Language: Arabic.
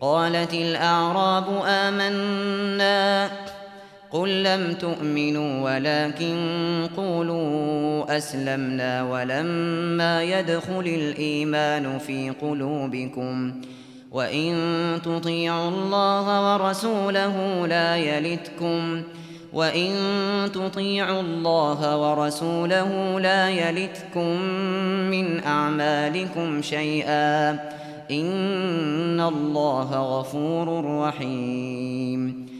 قالت الأعراب آمنا قل لم تؤمنوا ولكن قولوا أسلمنا ولما يدخل الإيمان في قلوبكم وإن تطيعوا الله ورسوله لا يلتكم من أعمالكم شيئا إن الله غفور رحيم.